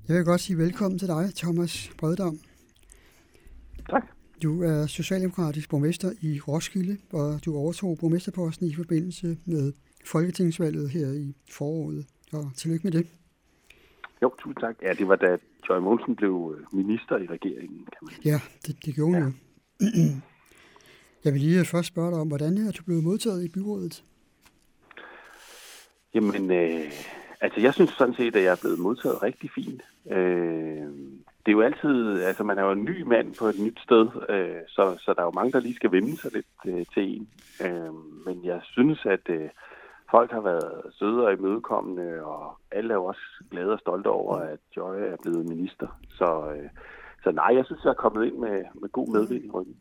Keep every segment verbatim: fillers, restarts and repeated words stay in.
Jeg vil godt sige velkommen til dig, Thomas Breddam. Tak. Du er socialdemokratisk borgmester i Roskilde, og du overtog borgmesterposten i forbindelse med folketingsvalget her i foråret. Og tillykke med det. Jo, tusind tak. Ja, det var da Joy Mogensen blev minister i regeringen, kan man sige. Ja, det, det gjorde hun ja. jo. Jeg vil lige først spørge dig om, hvordan er du blevet modtaget i byrådet? Jamen, øh, altså jeg synes sådan set, at jeg er blevet modtaget rigtig fint. Øh, det er jo altid, altså man er jo en ny mand på et nyt sted, øh, så, så der er jo mange, der lige skal vende sig lidt øh, til en. Øh, men jeg synes, at øh, folk har været søde og imødekommende, og alle er jo også glade og stolte over, at Joy er blevet minister. Så, øh, så nej, jeg synes, jeg er kommet ind med, med god medvind i ryggen.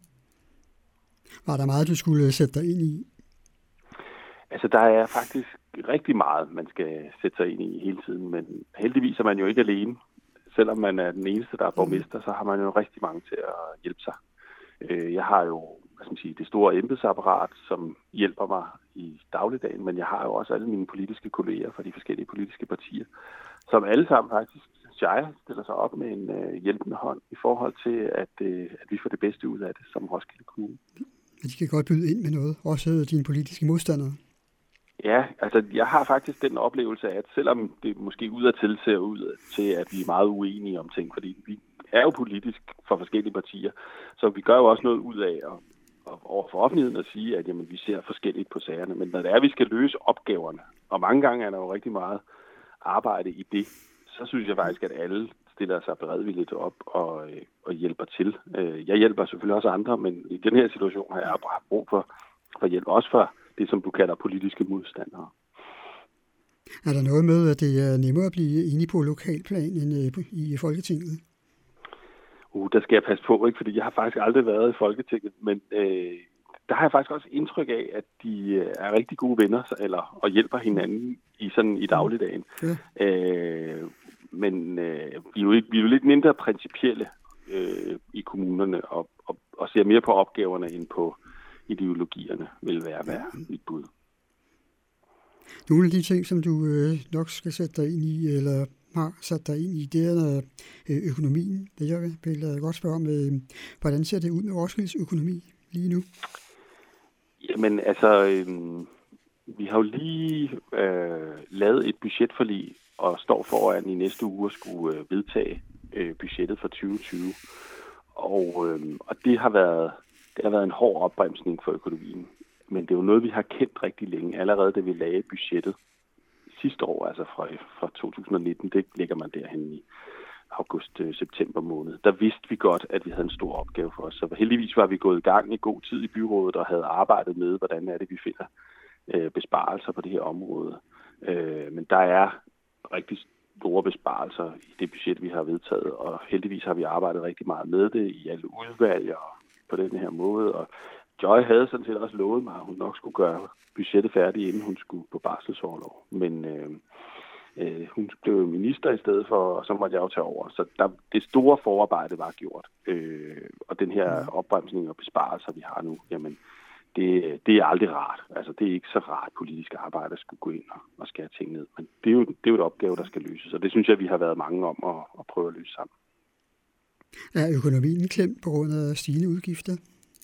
Var der meget, du skulle sætte dig ind i? Altså, der er faktisk rigtig meget, man skal sætte sig ind i hele tiden, men heldigvis er man jo ikke alene. Selvom man er den eneste, der er borgmester, så har man jo rigtig mange til at hjælpe sig. Jeg har jo, hvad skal man sige, det store embedsapparat, som hjælper mig i dagligdagen, men jeg har jo også alle mine politiske kolleger fra de forskellige politiske partier, som alle sammen faktisk, synes jeg, stiller sig op med en uh, hjælpende hånd i forhold til, at, uh, at vi får det bedste ud af det som Roskilde Kommune. De kan godt byde ind med noget, også dine politiske modstandere. Ja, altså jeg har faktisk den oplevelse af, at selvom det måske udadtil ser ud til, at vi er meget uenige om ting, fordi vi er jo politisk for forskellige partier, så vi gør jo også noget ud af at, at over for offentligheden at sige, at jamen, vi ser forskelligt på sagerne. Men når det er, at vi skal løse opgaverne, og mange gange er der jo rigtig meget arbejde i det, så synes jeg faktisk, at alle stiller sig beredvilligt op og, og hjælper til. Jeg hjælper selvfølgelig også andre, men i den her situation har jeg brug for, for hjælp også for det, som du kalder politiske modstandere. Er der noget med, at det er nemmere at blive enig på lokalplan end i Folketinget? Uh, der skal jeg passe på, ikke? Fordi jeg har faktisk aldrig været i Folketinget, men øh, der har jeg faktisk også indtryk af, at de er rigtig gode venner eller, og hjælper hinanden i, sådan, i dagligdagen. Ja. Øh, men øh, vi, er jo ikke, vi er jo lidt mindre principielle øh, i kommunerne og, og, og ser mere på opgaverne end på ideologierne, vil være, være mit bud. Nogle af de ting, som du øh, nok skal sætte dig ind i, eller har sat dig ind i, det er øh, økonomien. Det jeg vil godt spørge om, øh, hvordan ser det ud med Roskildes økonomi lige nu? Jamen altså, øh, vi har jo lige øh, lavet et budgetforlig, og står foran i næste uge at skulle øh, vedtage øh, budgettet for tyve tyve. Og, øh, og det har været Det har været en hård opbremsning for økonomien, men det er jo noget, vi har kendt rigtig længe. Allerede da vi lagde budgettet sidste år, altså fra, fra to tusind nitten, det ligger man derhen i august-september måned. Der vidste vi godt, at vi havde en stor opgave for os. Så heldigvis var vi gået i gang i god tid i byrådet og havde arbejdet med, hvordan er det, vi finder øh, besparelser på det her område. Øh, men der er rigtig store besparelser i det budget, vi har vedtaget, og heldigvis har vi arbejdet rigtig meget med det i alle udvalg og på den her måde, og Joy havde sådan set også lovet mig, at hun nok skulle gøre budgettet færdigt, inden hun skulle på barselsorlov. Men øh, øh, hun blev minister i stedet for, og så måtte jeg jo tage over. Så der, det store forarbejde var gjort. Øh, og den her opbremsning og besparelser, vi har nu, jamen, det, det er aldrig rart. Altså, det er ikke så rart politisk arbejde at skulle gå ind og, og skære ting ned. Men det er, jo, det er jo et opgave, der skal løses, og det synes jeg, vi har været mange om at, at prøve at løse sammen. Er økonomien klemt på grund af stigende udgifter?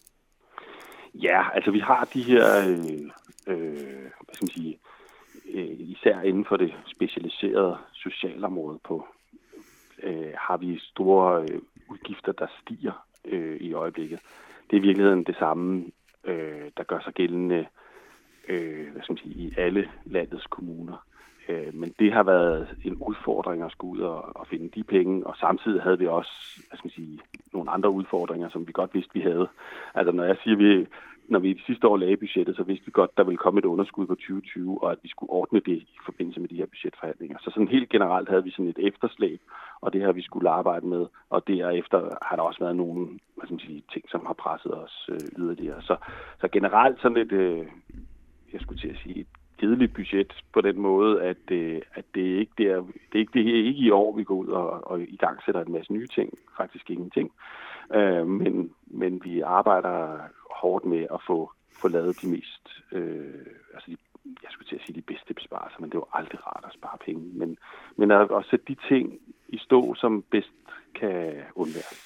Ja, altså vi har de her, øh, øh, hvad skal man sige, øh, især inden for det specialiserede socialområde på, øh, har vi store øh, udgifter, der stiger øh, i øjeblikket. Det er i virkeligheden det samme, øh, der gør sig gældende øh, hvad skal man sige, i alle landets kommuner. Men det har været en udfordring at skulle ud og, og finde de penge, og samtidig havde vi også, hvad skal man sige, nogle andre udfordringer, som vi godt vidste, vi havde. Altså når jeg siger, vi, når vi de sidste år lagde budgettet, så vidste vi godt, der ville komme et underskud på tyve tyve, og at vi skulle ordne det i forbindelse med de her budgetforhandlinger. Så sådan helt generelt havde vi sådan et efterslæb, og det har vi skulle arbejde med, og derefter har der også været nogle, hvad skal man sige, ting, som har presset os øh, yderligere. Så, så generelt sådan et, øh, jeg skulle til at sige, et kedeligt budget på den måde, at, øh, at det ikke det er, det er ikke det her ikke i år, vi går ud og, og i gang sætter en masse nye ting, faktisk ingenting. Øh, men, men vi arbejder hårdt med at få, få lavet de mest, øh, altså de, jeg skulle til at sige de bedste besparelser, men det er jo aldrig rart at spare penge. Men, men at, at sætte de ting i stå, som bedst kan undværes.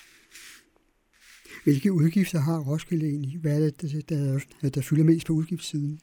Hvilke udgifter har Roskilde egentlig? Hvad er det, der, der, der fylder mest på udgiftssiden?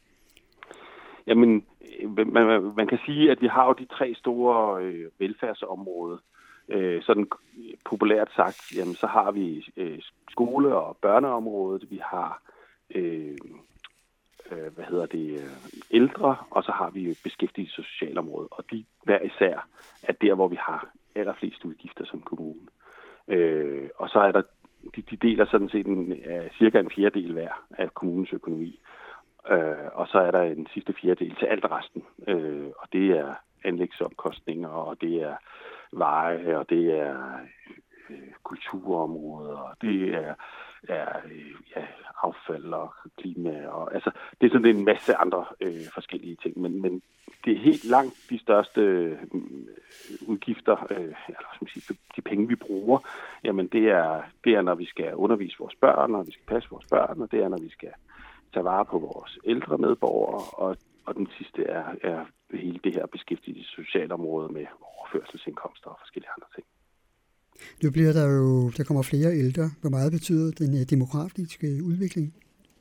Jamen, man, man kan sige, at vi har jo de tre store øh, velfærdsområder. Øh, sådan populært sagt, jamen, så har vi øh, skole- og børneområdet, vi har øh, øh, hvad hedder det, ældre, og så har vi beskæftigelse- og socialområdet. Og de hver især er der, hvor vi har allerflest udgifter som kommune. Øh, og så er der, de, de deler sådan set en, uh, cirka en fjerdedel hver af kommunens økonomi. Øh, og så er der en sidste fjerdedel til alt resten. Øh, og det er anlægsomkostninger, og det er veje, og det er øh, kulturområder, og det er, er øh, ja, affald og klima. Og, altså, det er sådan en masse andre øh, forskellige ting. Men, men det er helt langt de største øh, udgifter, øh, eller som siger, de penge, vi bruger, jamen det er, det er, når vi skal undervise vores børn, når vi skal passe vores børn, og det er, når vi skal tage vare på vores ældre medborgere, og, og den sidste er, er hele det her beskæftigelse socialområde med overførselsindkomster og forskellige andre ting. Nu bliver der jo, der kommer flere ældre. Hvor meget betyder den demografiske udvikling?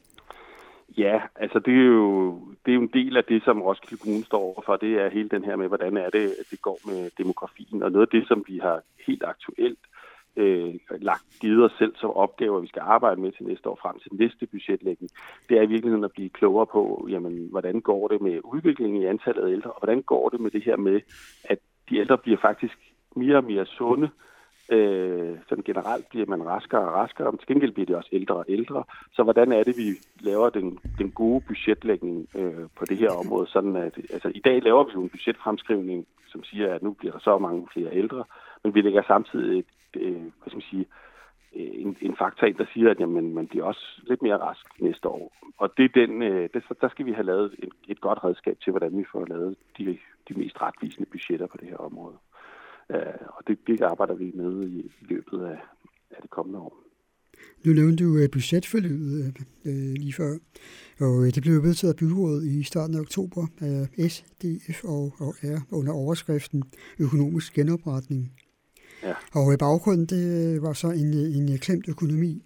Ja, altså det er jo det er jo en del af det, som Roskilde Kommune står overfor. Det er hele den her med, hvordan er det, at det går med demografien. Og noget af det, som vi har helt aktuelt øh, lagt givet os selv som opgaver, vi skal arbejde med til næste år frem til næste budgetlægning, det er i virkeligheden at blive klogere på, jamen, hvordan går det med udviklingen i antallet af ældre, og hvordan går det med det her med, at de ældre bliver faktisk mere og mere sunde. Øh, sådan generelt bliver man raskere og raskere, og til gengæld bliver det også ældre og ældre. Så hvordan er det, vi laver den, den gode budgetlægning øh, på det her område? Sådan at, altså, i dag laver vi jo en budgetfremskrivning, som siger, at nu bliver der så mange flere ældre, men vi lægger samtidig et, øh, hvad skal man sige, en, en faktor ind, der siger, at jamen, man bliver også lidt mere rask næste år. Og det er den, øh, det, der skal vi have lavet et, et godt redskab til, hvordan vi får lavet de, de mest retvisende budgetter på det her område. Uh, og det, det arbejder vi med i, i løbet af, af det kommende år. Nu nævnte du budgetforløbet øh, lige før, og det blev vedtaget af byrådet i starten af oktober af S, D F og, og R under overskriften økonomisk genopretning. Ja. Og baggrunden det var så en, en klemt økonomi.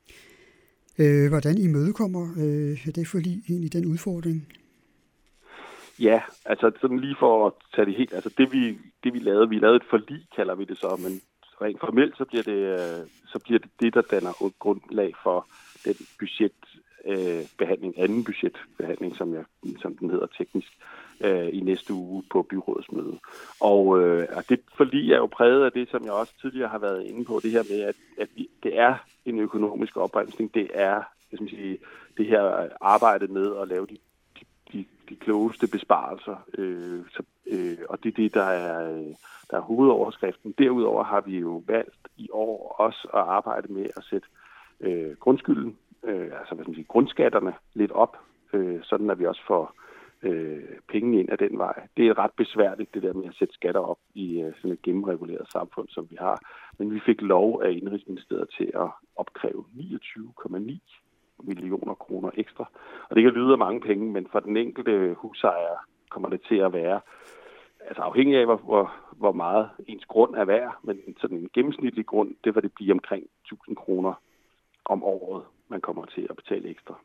Øh, hvordan imødekommer øh, det forlig egentlig den udfordring? Ja, altså sådan lige for at tage det helt, altså det vi, det vi lavede, vi lavede et forlig, kalder vi det så, men rent formelt, så bliver det, så bliver det, det der danner grundlag for den budgetbehandling, øh, anden budgetbehandling, som, jeg, som den hedder teknisk, øh, i næste uge på byrådsmødet. Og, øh, og det forlig er jo præget af det, som jeg også tidligere har været inde på, det her med, at, at vi, det er en økonomisk opbremsning, det er jeg skal sige, det her arbejde med at lave de De, de klogeste besparelser, øh, så, øh, og det er det, der er, der er hovedoverskriften. Derudover har vi jo valgt i år også at arbejde med at sætte øh, grundskylden, øh, altså hvad skal man sige, grundskatterne lidt op, øh, sådan at vi også får øh, penge ind af den vej. Det er ret besværligt, det der med at sætte skatter op i øh, sådan et gennemreguleret samfund, som vi har. Men vi fik lov af Indenrigsministeriet til at opkræve niogtyve komma ni millioner kroner ekstra. Og det kan lyde af mange penge, men for den enkelte husejer kommer det til at være, altså afhængig af, hvor, hvor, hvor meget ens grund er værd, men sådan en gennemsnitlig grund, det vil det blive omkring tusind kroner om året, man kommer til at betale ekstra.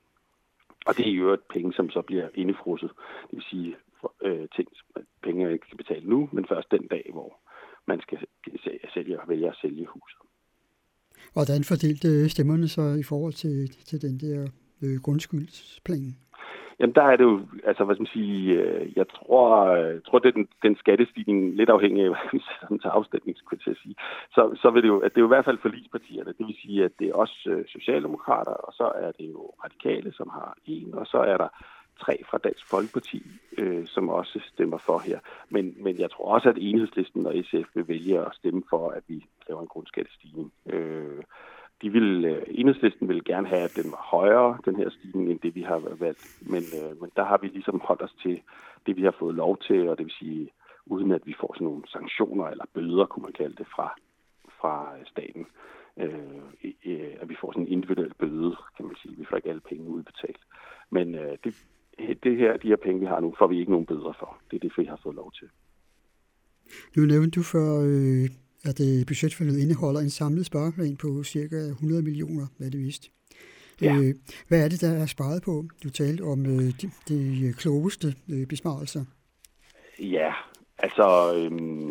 Og det er jo et penge, som så bliver indefrosset. Det vil sige, for, øh, ting, penge jeg ikke skal betale nu, men først den dag, hvor man skal sælge og vælge at sælge huset. Hvordan fordelte stemmerne så i forhold til, til den der øh, grundskyldsplan? Jamen der er det jo, altså hvad skal man sige, øh, jeg tror, jeg tror det er den, den skattestigning lidt afhængig af, hvad vi sætter den til afstemning, skulle jeg til at sige. Så, så vil det jo, at det er jo i hvert fald forligspartierne, det vil sige, at det er også øh, socialdemokrater, og så er det jo radikale, som har en, og så er der tre fra Dansk Folkeparti, øh, som også stemmer for her. Men, men jeg tror også, at Enhedslisten og S F vil vælge at stemme for, at vi laver en grundskattestigning. Øh, de vil, øh, Enhedslisten vil gerne have, at den var højere, den her stigning, end det vi har valgt. Men, øh, men der har vi ligesom holdt os til det, vi har fået lov til, og det vil sige, uden at vi får sådan nogle sanktioner eller bøder, kunne man kalde det, fra, fra staten. Øh, øh, at vi får sådan en individuel bøde, kan man sige. Vi får ikke alle penge udbetalt. Men øh, det det her, de her penge, vi har nu, får vi ikke nogen bøder for. Det er det, vi har fået lov til. Nu nævnte du før, øh, at øh, budgetforliget indeholder en samlet spareplan på cirka hundrede millioner, hvad det vist. Ja. Øh, hvad er det, der er sparet på? Du talte om øh, de, de klogeste øh, besparelser. Ja, altså øhm,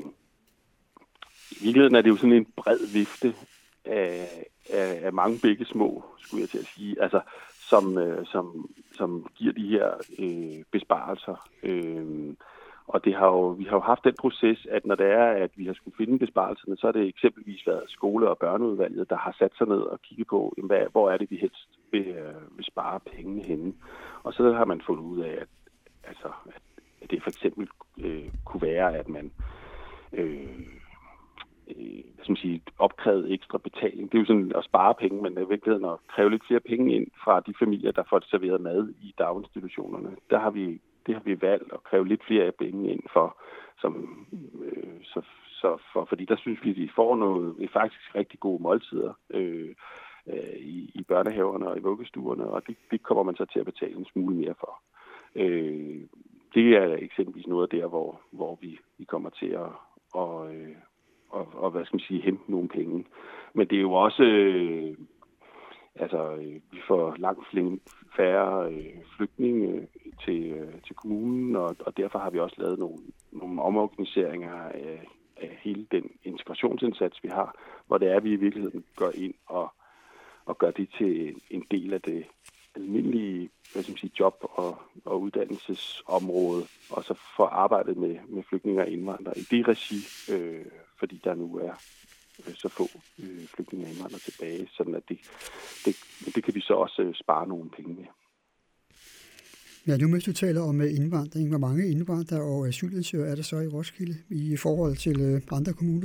i virkeligheden er det jo sådan en bred vifte af, af, af mange begge små, skulle jeg til at sige, altså som, øh, som, som giver de her øh, besparelser. Øh, og det har jo, vi har jo haft den proces, at når det er, at vi har skulle finde besparelserne, så har det eksempelvis været skole- og børneudvalget, der har sat sig ned og kigget på, jamen, hvad, hvor er det, vi helst vil, øh, vil spare pengene henne. Og så har man fundet ud af, at, altså, at, at det for eksempel øh, kunne være, at man øh, øh, hvad skal man sige, opkrævet ekstra betaling. Det er jo sådan at spare penge, men det er vigtigt at kræve lidt flere penge ind fra de familier, der får serveret mad i daginstitutionerne. Der har vi, det har vi valgt at kræve lidt flere penge ind for, som, øh, så, så for, fordi der synes vi, at de får noget faktisk rigtig gode måltider øh, øh, i, i børnehaverne og i vuggestuerne, og det, det kommer man så til at betale en smule mere for. Øh, det er eksempelvis noget af der, hvor, hvor vi, vi kommer til at og, øh, og, og hvad skal man sige, hente nogle penge. Men det er jo også, øh, altså, øh, vi får langt færre øh, flygtninge til, øh, til kommunen, og, og derfor har vi også lavet nogle, nogle omorganiseringer af, af hele den integrationsindsats, vi har, hvor det er, at vi i virkeligheden går ind og, og gør det til en del af det almindelige, hvad skal man sige, job- og, og uddannelsesområde, og så får arbejdet med, med flygtninge og indvandrere i det regi, øh, fordi der nu er øh, så få øh, flygtninge og indvandrere tilbage, sådan at det, det, det kan vi så også øh, spare nogle penge med. Ja, nu mens du taler om indvandring, hvor mange indvandrere og asylansøgere er der så i Roskilde i forhold til øh, andre kommuner?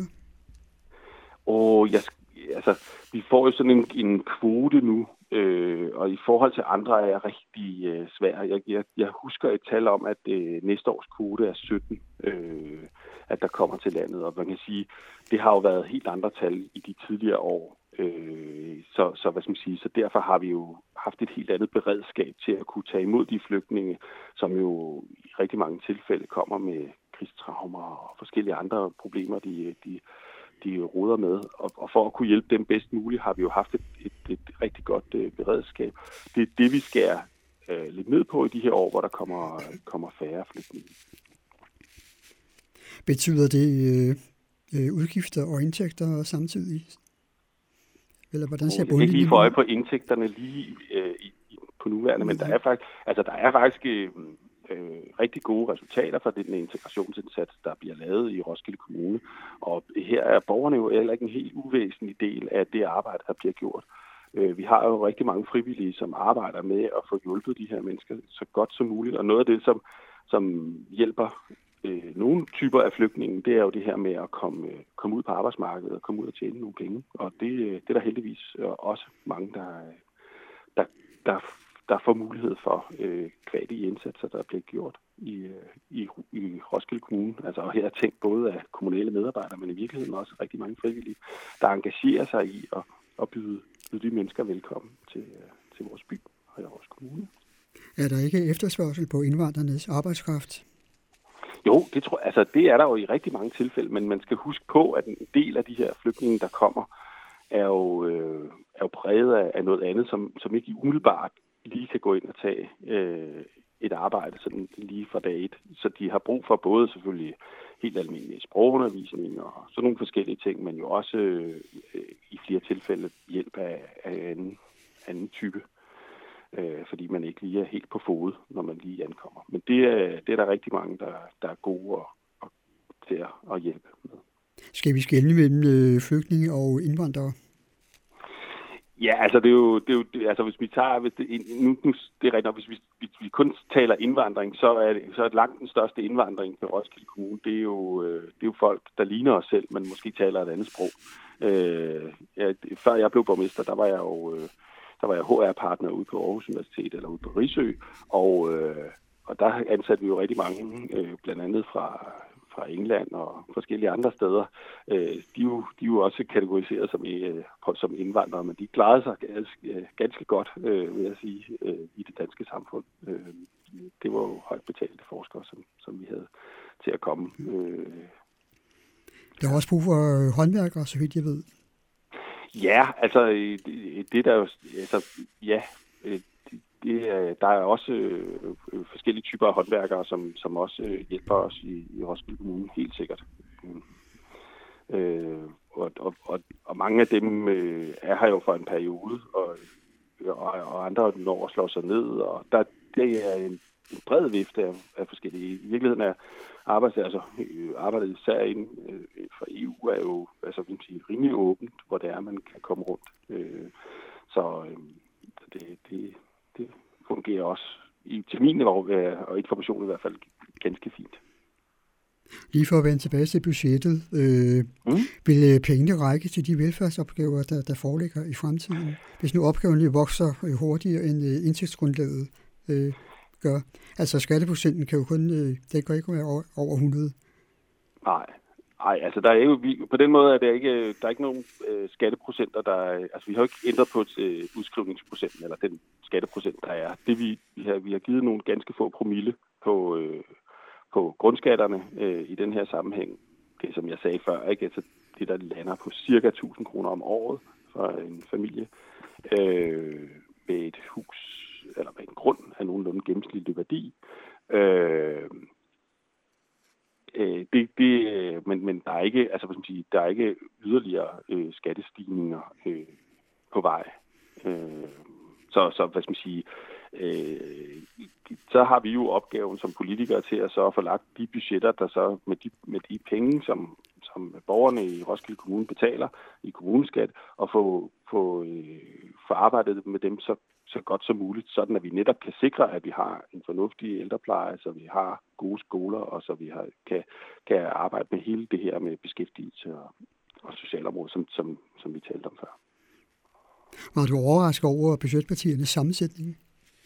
Og jeg, altså, vi får jo sådan en, en kvote nu, øh, og i forhold til andre er jeg rigtig øh, svær. Jeg, jeg, jeg husker et tal om, at øh, næste års kvote er sytten, øh, at der kommer til landet. Og man kan sige, det har jo været helt andre tal i de tidligere år. Øh, så, så, hvad skal man sige, så derfor har vi jo haft et helt andet beredskab til at kunne tage imod de flygtninge, som jo i rigtig mange tilfælde kommer med krigstraumer og forskellige andre problemer, de, de de roder med, og, og for at kunne hjælpe dem bedst muligt, har vi jo haft et, et, et rigtig godt øh, beredskab. Det er det, vi skærer øh, lidt ned på i de her år, hvor der kommer, kommer færre flygtninge. Betyder det øh, udgifter og indtægter samtidig? Eller hvordan ser jeg kan ikke lige få øje på indtægterne lige øh, i, i, på nuværende, men der er faktisk, altså, der er faktisk øh, Øh, rigtig gode resultater fra den integrationsindsats, der bliver lavet i Roskilde Kommune. Og her er borgerne jo heller ikke en helt uvæsentlig del af det arbejde, der bliver gjort. Øh, vi har jo rigtig mange frivillige, som arbejder med at få hjulpet de her mennesker så godt som muligt. Og noget af det, som, som hjælper øh, nogle typer af flygtninge, det er jo det her med at komme, øh, komme ud på arbejdsmarkedet og komme ud og tjene nogle penge. Og det, det er der heldigvis også mange, der, der, der der får mulighed for øh, kvad de indsatser, der bliver gjort i, i, i Roskilde Kommune. Altså, og her er tænkt både af kommunale medarbejdere, men i virkeligheden også rigtig mange frivillige, der engagerer sig i at, at byde, byde de mennesker velkommen til, til vores by og i vores kommune. Er der ikke efterspørgsel på indvandrernes arbejdskraft? Jo, det, tror, altså, det er der jo i rigtig mange tilfælde, men man skal huske på, at en del af de her flygtninge, der kommer, er jo, øh, er jo præget af, af noget andet, som, som ikke umiddelbart lige kan gå ind og tage øh, et arbejde sådan lige fra dag et. Så de har brug for både selvfølgelig helt almindelig sprogundervisning og sådan nogle forskellige ting, men jo også øh, i flere tilfælde hjælp af, af anden, anden type, øh, fordi man ikke lige er helt på fod, når man lige ankommer. Men det er, det er der rigtig mange, der, der er gode og, og til at, at hjælpe med. Skal vi skelne mellem øh, flygtninge og indvandrere? Ja, altså det er jo, det er jo det, altså hvis vi tager, hvis det, nu, nu det er rigtigt nok, hvis vi, hvis vi kun taler indvandring, så er det så er det langt den største indvandring på Roskilde Kommune. Det er jo, det er jo folk, der ligner os selv, men måske taler et andet sprog. Øh, ja, før jeg blev borgmester, der var jeg jo, der var jeg H R-partner ude på Aarhus Universitet eller ude på Risø, og øh, og der ansatte vi jo rigtig mange, øh, blandt andet fra fra England og forskellige andre steder. Øh, de, er jo, de er jo også kategoriseret som, øh, som indvandrere, men de klarede sig ganske, ganske godt, øh, vil jeg sige, øh, i det danske samfund. Øh, det var jo højt betalte forskere, som, som vi havde til at komme øh, Der er også brug for håndværkere, så vidt jeg ved. Ja, altså, det, det der jo, altså, ja, det, det, der er også øh, forskellige typer af håndværkere, som, som også øh, hjælper os i, i Roskilde Kommune, helt sikkert. Øh, og, og, og, og mange af dem øh, er her jo for en periode, og, og, og andre når at slå sig ned, og der, det er en, en bred vifte af, af forskellige. I virkeligheden er arbejdet, altså, arbejdet især inden øh, for E U er jo altså, vil sige, rimelig åbent, hvor det er, man kan komme rundt. Øh, så øh, det, det, det fungerer også i, til min niveau, og information i hvert fald ganske fint. Lige for at vende tilbage til budgettet, øh, mm. vil pengene række til de velfærdsopgaver, der, der foreligger i fremtiden? Hvis nu opgaverne vokser hurtigere end øh, indtægtsgrundlaget øh, gør. Altså skatteprocenten kan jo kun, øh, det kan ikke være over, over hundrede. Nej, nej, altså der er jo, på den måde er der ikke, der er ikke nogen øh, skatteprocenter, der er, altså vi har jo ikke ændret på til øh, udskrivningsprocenten, eller den skatteprocent, der er. Det vi, vi, har, vi har givet nogle ganske få promille på, øh, på grundskatterne øh, i den her sammenhæng. Det som jeg sagde før, ikke? Altså det der lander på cirka tusind kroner om året for en familie øh, med et hus, eller med en grund af nogenlunde gennemsnitlig værdi. Øh, øh, det, det, men, men der er ikke, altså hvad skal man sige, der er ikke yderligere øh, skattestigninger øh, på vej. Øh, så, så hvad skal man sige, øh, så har vi jo opgaven som politikere til at så få lagt de budgetter, der så med de, med de penge, som, som borgerne i Roskilde Kommune betaler i kommuneskat, og få, få, øh, få arbejdet med dem så så godt som muligt, sådan at vi netop kan sikre, at vi har en fornuftig ældrepleje, så vi har gode skoler, og så vi har, kan, kan arbejde med hele det her med beskæftigelse og, og socialområdet, som, som, som vi talte om før. Var du overrasket over budgetpartiernes sammensætning?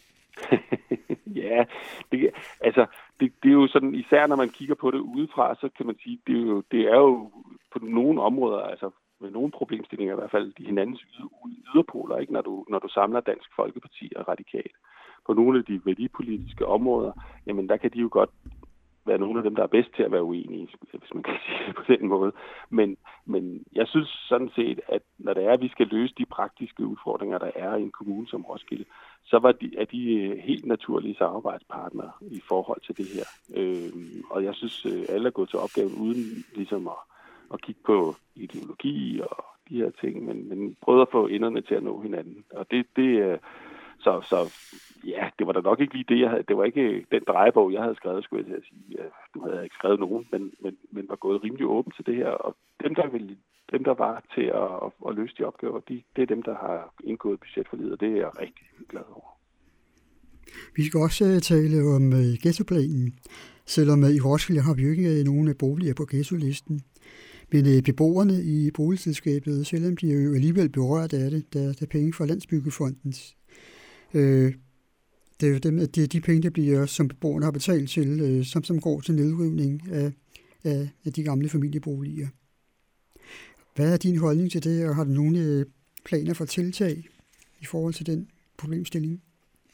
Ja, det, altså, det, det er jo sådan, især når man kigger på det udefra, så kan man sige, det er jo, det er jo på nogle områder, altså med nogle problemstillinger i hvert fald, de hinandens yderpoler, ikke? Når du, når du samler Dansk Folkeparti og Radikalt. På nogle af de værdipolitiske områder, jamen der kan de jo godt være nogle af dem, der er bedst til at være uenige, hvis man kan sige det på den måde. Men, men jeg synes sådan set, at når det er, at vi skal løse de praktiske udfordringer, der er i en kommune som Roskilde, så var de, er de helt naturlige samarbejdspartnere i forhold til det her. Øh, og jeg synes, alle er gået til opgaven uden ligesom at og kigge på ideologi og de her ting, men, men prøvede at få enderne til at nå hinanden. Og det, det så, så ja, det var da nok ikke lige det, jeg havde. Det var ikke den drejebog, jeg havde skrevet, skulle jeg til at sige. Du havde ikke skrevet nogen, men, men, men var gået rimelig åben til det her. Og dem, der, ville, dem, der var til at, at, at løse de opgaver, de, det er dem, der har indgået budgetforliget, og det er jeg rigtig glad over. Vi skal også tale om ghettoplanen. Selvom i Roskilde har vi jo ikke nogen boliger på ghettolisten. Men øh, beboerne i boligselskabet, selvom de er jo alligevel berørt af det, der er penge fra Landsbyggefondens. Øh, det er jo dem, det er de penge, der bliver, som beboerne har betalt til, øh, som, som går til nedrivning af, af, af de gamle familieboliger. Hvad er din holdning til det, og har du nogle øh, planer for tiltag i forhold til den problemstilling?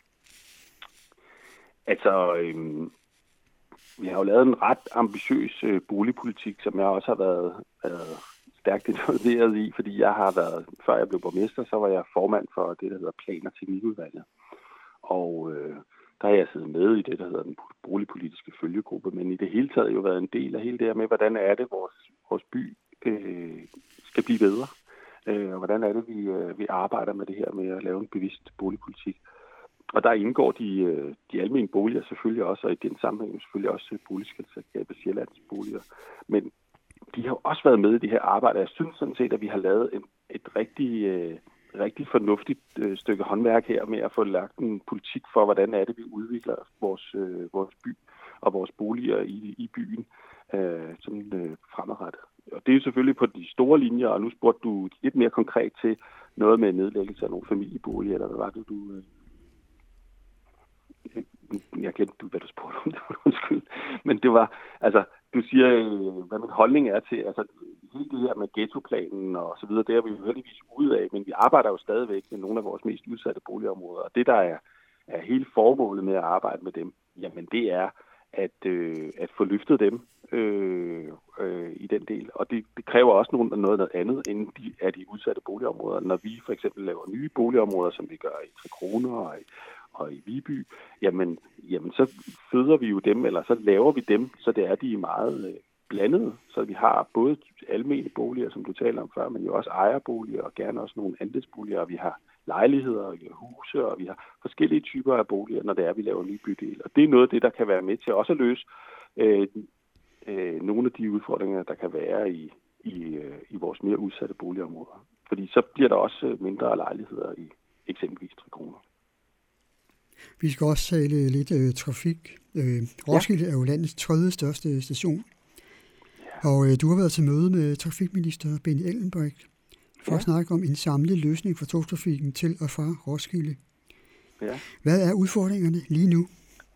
Altså, øh... vi har jo lavet en ret ambitiøs øh, boligpolitik, som jeg også har været øh, stærkt involveret i, fordi jeg har været, før jeg blev borgmester, så var jeg formand for det, der hedder Plan- og Teknikudvalget. Og øh, der har jeg siddet med i det, der hedder den boligpolitiske følgegruppe, men i det hele taget jo været en del af hele det her med, hvordan er det, vores, vores by øh, skal blive bedre, øh, og hvordan er det, vi, øh, vi arbejder med det her med at lave en bevidst boligpolitik. Og der indgår de, de almene boliger selvfølgelig også, og i den sammenhæng selvfølgelig også boligselskabet Sjællands boliger. Men de har også været med i det her arbejde. Jeg synes sådan set, at vi har lavet en, et rigtig, øh, rigtig fornuftigt øh, stykke håndværk her med at få lagt en politik for, hvordan er det, vi udvikler vores, øh, vores by og vores boliger i, i byen øh, sådan, øh, fremadrettet. Og det er selvfølgelig på de store linjer, og nu spurgte du lidt mere konkret til noget med nedlæggelse af nogle familieboliger, eller hvad var det, du... Øh, jeg glemte, hvad du spurgte om det, undskyld. Men det var, altså, du siger, hvad min holdning er til, altså, hele det her med ghettoplanen og så videre, det er vi jo heldigvis ude af, men vi arbejder jo stadigvæk med nogle af vores mest udsatte boligområder, og det, der er, er hele formålet med at arbejde med dem, jamen det er, at, øh, at få løftet dem øh, øh, i den del. Og det, det kræver også noget, noget andet end de, af de udsatte boligområder. Når vi for eksempel laver nye boligområder, som vi gør i Tre Kroner og i, og i Viby, jamen, jamen så føder vi jo dem, eller så laver vi dem, så det er de er meget øh, blandede. Så vi har både almene boliger, som du taler om før, men jo også ejerboliger og gerne også nogle andelsboliger, og vi har lejligheder og huse, og vi har forskellige typer af boliger, når det er, vi laver nye bydele. Og det er noget af det, der kan være med til også at løse øh, øh, nogle af de udfordringer, der kan være i, i, øh, i vores mere udsatte boligområder. Fordi så bliver der også mindre lejligheder i eksempelvis Tre Kroner. Vi skal også tale lidt øh, trafik. Øh, Roskilde ja. er jo landets tredje største station. Ja. Og øh, du har været til møde med trafikminister Benny Engelbrecht for ja. at snakke om en samlet løsning for togtrafikken til og fra Roskilde. Ja. Hvad er udfordringerne lige nu?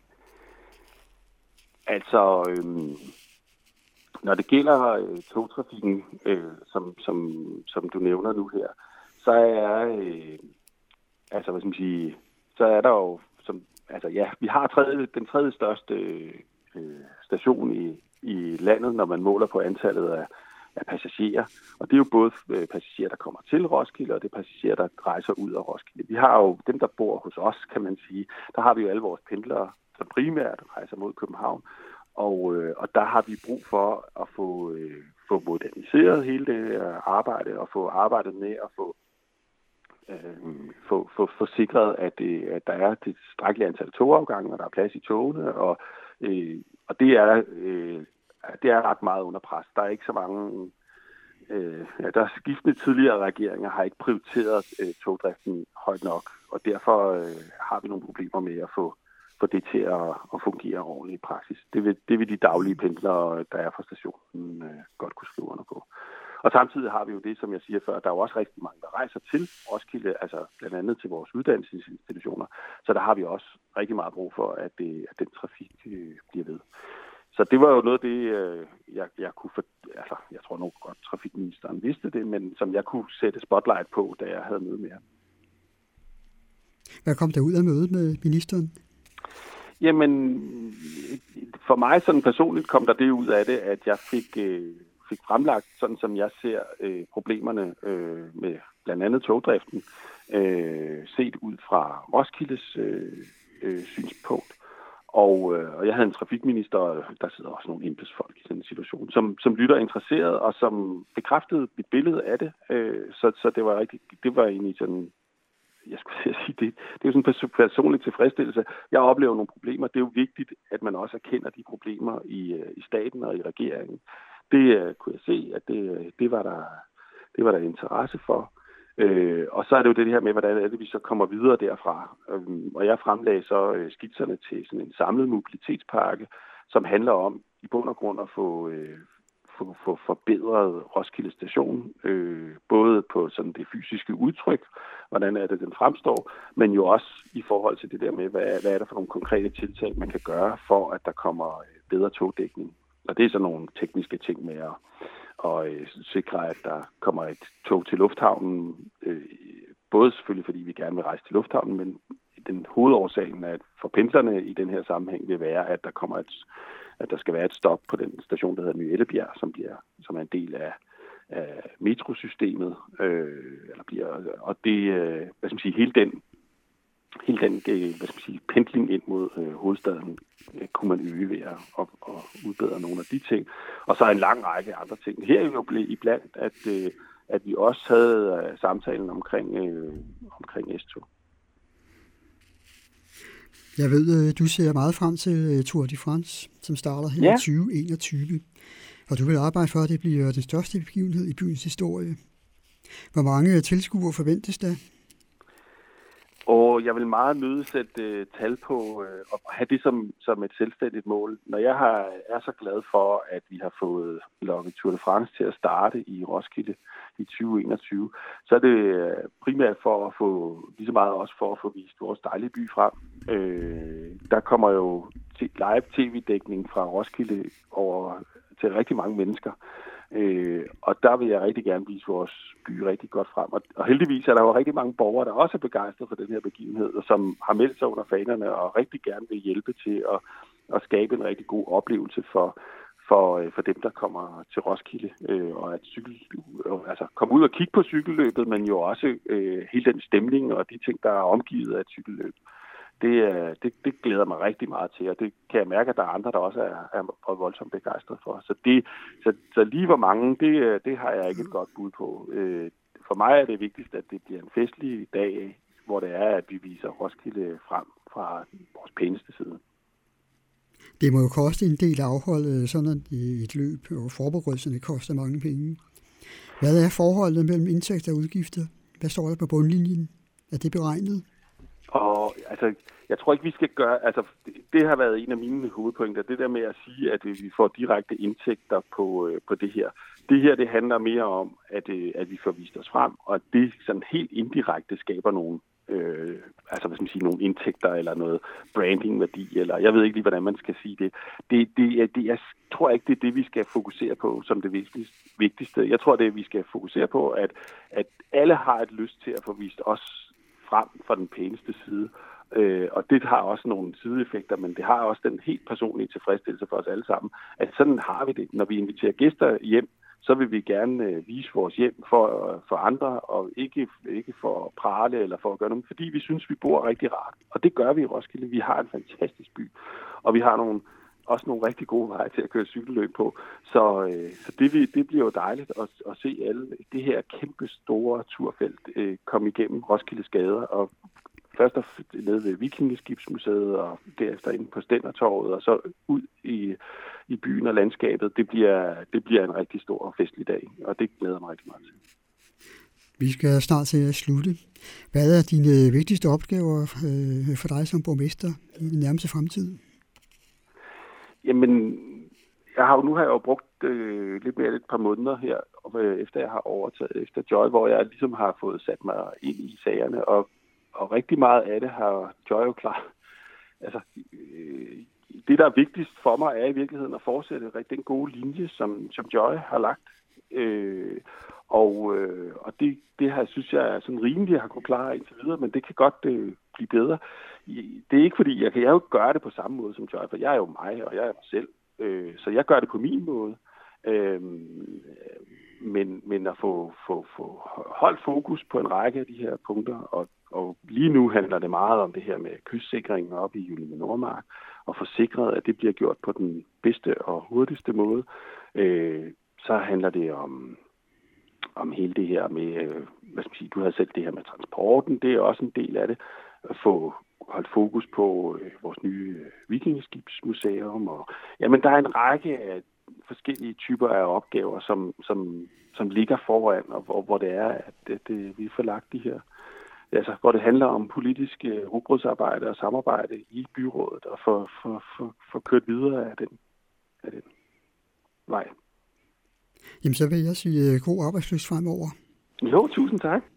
Altså, øhm, når det gælder øh, togtrafikken, øh, som, som, som du nævner nu her, så er, øh, altså, hvad skal man sige, så er der jo, som, altså ja, vi har tredje, den tredje største øh, station i, i landet, når man måler på antallet af af passagerer, og det er jo både passagerer, der kommer til Roskilde, og det er passagerer, der rejser ud af Roskilde. Vi har jo dem, der bor hos os, kan man sige. Der har vi jo alle vores pendlere, som primært rejser mod København, og, øh, og der har vi brug for at få, øh, få moderniseret hele det arbejde, og få arbejdet med at få, øh, få, få, få sikret, at, det, at der er et tilstrækkeligt antal togafgange, og der er plads i togene, og, øh, og det er... Øh, Det er ret meget under pres. Der er ikke så mange... Øh, ja, der er skiftende tidligere regeringer har ikke prioriteret øh, togdriften højt nok, og derfor øh, har vi nogle problemer med at få, få det til at, at fungere ordentligt i praksis. Det vil, det vil de daglige pendlere, der er fra stationen, øh, godt kunne skrive under på. Og samtidig har vi jo det, som jeg siger før, der er jo også rigtig mange, der rejser til Roskilde, altså blandt andet til vores uddannelsesinstitutioner, så der har vi også rigtig meget brug for, at, det, at den trafik øh, bliver ved. Så det var jo noget af det, jeg, jeg kunne for, altså, jeg tror nok godt, trafikministeren vidste det, men som jeg kunne sætte spotlight på, da jeg havde møde med ham. Hvad kom der ud af mødet med ministeren? Jamen, for mig sådan personligt kom der det ud af det, at jeg fik, fik fremlagt, sådan som jeg ser problemerne med blandt andet togdriften, set ud fra Roskildes synspunkt. Og, øh, og jeg havde en trafikminister, der sidder også nogle embedsfolk i sådan en situation, som, som lytter interesseret og som bekræftede mit billede af det. Øh, så, så det var rigtig, det var egentlig sådan, jeg skulle sige, det, det er jo sådan en personlig tilfredsstillelse. Jeg oplever nogle problemer. Det er jo vigtigt, at man også erkender de problemer i, i staten og i regeringen. Det øh, kunne jeg se, at det, det, var der, det var der interesse for. Øh, og så er det jo det her med, hvordan er det, vi så kommer videre derfra. Øhm, og jeg fremlagde så øh, skitserne til sådan en samlet mobilitetspakke, som handler om i bund og grund at få, øh, få, få forbedret Roskilde Station, øh, både på sådan det fysiske udtryk, hvordan er det, den fremstår, men jo også i forhold til det der med, hvad, hvad er der for nogle konkrete tiltag, man kan gøre for, at der kommer bedre togdækning. Og det er så nogle tekniske ting med at og øh, sikre, at der kommer et tog til lufthavnen, øh, både selvfølgelig fordi vi gerne vil rejse til lufthavnen, men den hovedårsagen at for pendlerne i den her sammenhæng vil være, at der kommer et, at der skal være et stop på den station, der hedder Ny Ellebjerg, som bliver som er en del af, af metrosystemet, øh, eller bliver, og det, øh, hvad skal man sige, hele den hele den hvad skal man sige, pendling ind mod øh, hovedstaden øh, kunne man øge ved at og, og udbedre nogle af de ting. Og så en lang række andre ting. Her er jo blevet iblandt, at, øh, at vi også havde øh, samtalen omkring, øh, omkring S-tog. Jeg ved, øh, du ser meget frem til øh, Tour de France, som starter her ja. i tyve enogtyve. Og du vil arbejde for, at det bliver den største begivenhed i byens historie. Hvor mange tilskuere forventes der? Og jeg vil meget nødig sætte uh, tal på uh, og have det som, som et selvstændigt mål. Når jeg har, er så glad for, at vi har fået lokket Tour de France til at starte i Roskilde i tyve enogtyve, så er det uh, primært for at få, lige så meget også for at få vist vores dejlige by frem. Uh, der kommer jo live tv-dækning fra Roskilde over til rigtig mange mennesker. Øh, og der vil jeg rigtig gerne vise vores by rigtig godt frem. Og, og heldigvis er der jo rigtig mange borgere, der også er begejstrede for den her begivenhed, og som har meldt sig under fanerne og rigtig gerne vil hjælpe til at, at skabe en rigtig god oplevelse for, for, for dem, der kommer til Roskilde, øh, og at cykel, altså komme ud og kigge på cykelløbet, men jo også øh, hele den stemning og de ting, der er omgivet af et cykelløb. Det, det, det glæder mig rigtig meget til, og det kan jeg mærke, at der er andre, der også er, er voldsomt begejstret for. Så, det, så, så lige hvor mange, det, det har jeg ikke et godt bud på. For mig er det vigtigst, at det bliver en festlig dag, hvor det er, at vi viser Roskilde frem fra vores pæneste side. Det må jo koste en del afhold sådan et løb, og forberedelserne koster mange penge. Hvad er forholdet mellem indtægter og udgifter? Hvad står der på bundlinjen? Er det beregnet? Og altså, jeg tror ikke, vi skal gøre... Altså, det, det har været en af mine hovedpointer. Det der med at sige, at vi får direkte indtægter på, på det her. Det her, det handler mere om, at, at vi får vist os frem, og at det sådan helt indirekte skaber nogle, øh, altså, hvad skal man sige, nogle indtægter eller noget brandingværdi, eller jeg ved ikke lige, hvordan man skal sige det. Det, det, det jeg tror ikke, det er det, vi skal fokusere på som det vigtigste. Jeg tror, det er, at vi skal fokusere på, at, at alle har et lyst til at få vist os frem fra den pæneste side. Øh, og det har også nogle sideeffekter, men det har også den helt personlige tilfredsstillelse for os alle sammen, at sådan har vi det. Når vi inviterer gæster hjem, så vil vi gerne øh, vise vores hjem for, øh, for andre, og ikke, ikke for at prale eller for at gøre noget, fordi vi synes, vi bor rigtig rart. Og det gør vi i Roskilde. Vi har en fantastisk by, og vi har nogle, også nogle rigtig gode veje til at køre cykelløb på. Så, øh, så det, det bliver jo dejligt at, at se alle det her kæmpe store turfelt øh, komme igennem Roskildes gader, og først nede ved Vikingeskibsmuseet, og derefter ind på Stændertorvet, og så ud i, i byen og landskabet. Det bliver, det bliver en rigtig stor og festlig dag, og det glæder mig rigtig meget til. Vi skal snart til at slutte. Hvad er dine vigtigste opgaver øh, for dig som borgmester i den nærmeste fremtid? Jamen, jeg har jo, nu har jeg jo brugt øh, lidt mere end et par måneder her, øh, efter jeg har overtaget efter Joy, hvor jeg ligesom har fået sat mig ind i sagerne, og Og rigtig meget af det har Joy jo klar. Altså, øh, det, der er vigtigst for mig, er i virkeligheden at fortsætte den gode linje, som, som Joy har lagt. Øh, og øh, og det, det her, synes jeg er sådan rimeligt, at har kunnet klare indtil videre, men det kan godt øh, blive bedre. Det er ikke fordi, jeg kan jo ikke gøre det på samme måde som Joy, for jeg er jo mig, og jeg er mig selv. Øh, så jeg gør det på min måde. Øh, men, men at få, få, få holdt fokus på en række af de her punkter, og Og lige nu handler det meget om det her med kystsikringen oppe i Jyllinge Nordmark, og få sikret, at det bliver gjort på den bedste og hurtigste måde. Øh, så handler det om, om hele det her med, øh, hvad skal man sige, du har selv det her med transporten, det er også en del af det. At få holdt fokus på øh, vores nye øh, Vikingeskibsmuseum. Og, jamen, der er en række af forskellige typer af opgaver, som, som, som ligger foran, og hvor, hvor det er, at, at, at vi får lagt de her. Altså, hvor det handler om politisk uh, rugbrødsarbejde og samarbejde i byrådet, og få for, for, for kørt videre af den, af den vej. Jamen, så vil jeg sige god arbejdsløs fremover. Jo, tusind tak.